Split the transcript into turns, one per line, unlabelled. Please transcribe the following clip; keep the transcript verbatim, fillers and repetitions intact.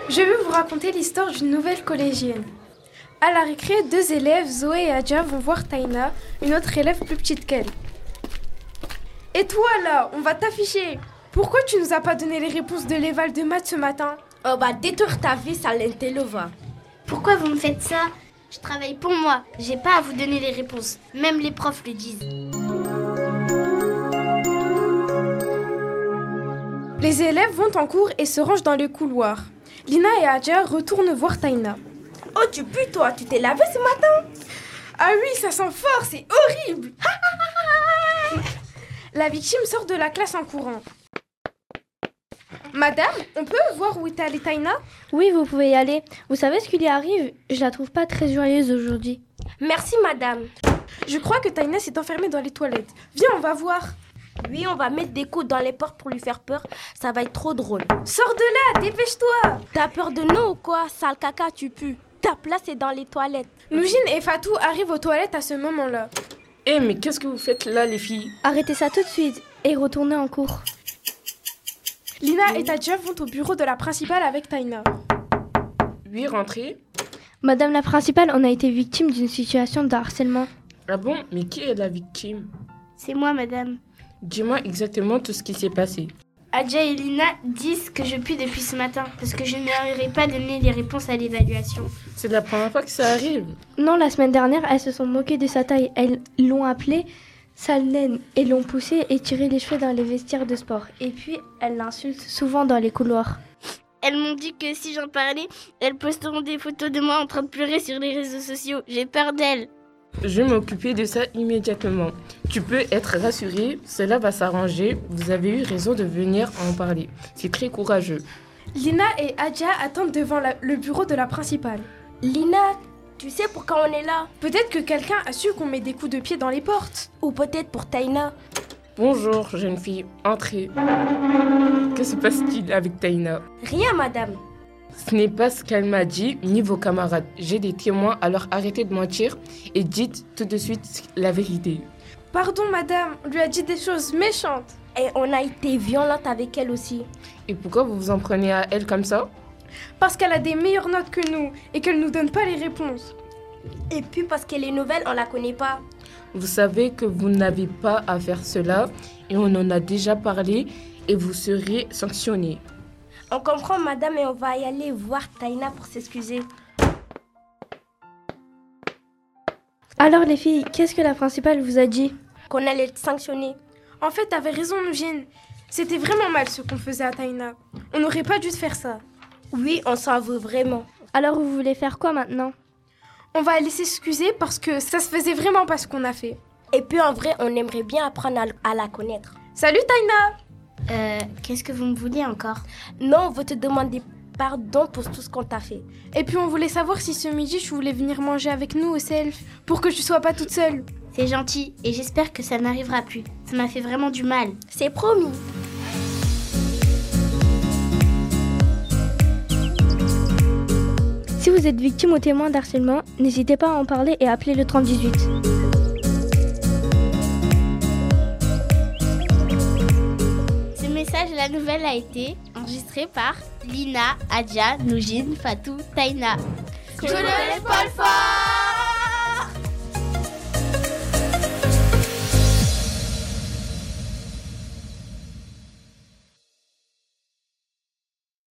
Je vais vous raconter l'histoire d'une nouvelle collégienne. À la récré, deux élèves, Zoé et Adja, vont voir Taïna, une autre élève plus petite qu'elle. « Et toi là, on va t'afficher. Pourquoi tu nous as pas donné les réponses de l'éval de maths ce matin ?»
On va détruire ta vie, ça l'intello va.
Pourquoi vous me faites ça? Je travaille pour moi, j'ai pas à vous donner les réponses. Même les profs le disent.
Les élèves vont en cours et se rangent dans le couloir. Lina et Adja retournent voir Taïna.
« Oh, tu pues toi, tu t'es lavé ce matin ?»
Ah oui, ça sent fort, c'est horrible. La victime sort de la classe en courant. Madame, on peut voir où est allée Taïna ?
Oui, vous pouvez y aller. Vous savez ce qui lui arrive ? Je la trouve pas très joyeuse aujourd'hui.
Merci, madame.
Je crois que Taïna s'est enfermée dans les toilettes. Viens, on va voir.
Oui, on va mettre des coups dans les portes pour lui faire peur. Ça va être trop drôle.
Sors de là, dépêche-toi.
T'as peur de nous ou quoi ? Sale caca, tu pues. Ta place est dans les toilettes.
Noujine et Fatou arrivent aux toilettes à ce moment-là.
Eh, hey, mais qu'est-ce que vous faites là, les filles ?
Arrêtez ça tout de suite et retournez en cours.
Lina et Adja vont au bureau de la principale avec Taïna.
Oui, rentrez.
Madame la principale, on a été victime d'une situation de harcèlement.
Ah bon ? Mais qui est la victime ?
C'est moi, madame.
Dis-moi exactement tout ce qui s'est passé.
Adja et Lina disent que je pue depuis ce matin parce que je ne leur aurais pas donné les réponses à l'évaluation.
C'est la première fois que ça arrive.
Non, la semaine dernière, elles se sont moquées de sa taille. Elles l'ont appelée sale naine et l'ont poussée et tiré les cheveux dans les vestiaires de sport. Et puis, elles l'insultent souvent dans les couloirs.
Elles m'ont dit que si j'en parlais, elles posteront des photos de moi en train de pleurer sur les réseaux sociaux. J'ai peur d'elles.
Je vais m'occuper de ça immédiatement. Tu peux être rassurée, cela va s'arranger. Vous avez eu raison de venir en parler. C'est très courageux.
Lina et Adja attendent devant la, le bureau de la principale.
Lina, tu sais pourquoi on est là ?
Peut-être que quelqu'un a su qu'on met des coups de pied dans les portes.
Ou peut-être pour Taïna.
Bonjour, jeune fille. Entrez. Que se passe-t-il avec Taïna ?
Rien, madame.
Ce n'est pas ce qu'elle m'a dit, ni vos camarades. J'ai des témoins, alors arrêtez de mentir et dites tout de suite la vérité.
Pardon, madame, on lui a dit des choses méchantes.
Et on a été violente avec elle aussi.
Et pourquoi vous vous en prenez à elle comme ça ?
Parce qu'elle a des meilleures notes que nous et qu'elle nous donne pas les réponses.
Et puis parce que les nouvelles, on la connaît pas.
Vous savez que vous n'avez pas à faire cela et on en a déjà parlé et vous serez sanctionné.
On comprend, madame, et on va y aller voir Taïna pour s'excuser.
Alors les filles, qu'est-ce que la principale vous a dit ?
Qu'on allait être sanctionné.
En fait, t'avais raison, Noujine. C'était vraiment mal ce qu'on faisait à Taïna. On n'aurait pas dû faire ça.
Oui, on s'en veut vraiment.
Alors vous voulez faire quoi maintenant ?
On va aller s'excuser parce que ça se faisait vraiment pas ce qu'on a fait.
Et puis en vrai, on aimerait bien apprendre à, à la connaître.
Salut Taïna !
Euh, qu'est-ce que vous me voulez encore ?
Non, on veut te demander pardon pour tout ce qu'on t'a fait.
Et puis on voulait savoir si ce midi tu voulais venir manger avec nous au C L F pour que tu sois pas toute seule.
C'est gentil et j'espère que ça n'arrivera plus. Ça m'a fait vraiment du mal.
C'est promis.
Si vous êtes victime ou témoin d'harcèlement, n'hésitez pas à en parler et à appeler le trente dix-huit.
Ce message, la nouvelle a été enregistré par Lina, Adja, Noujine, Fatou, Taïna.
Que le Paul fort!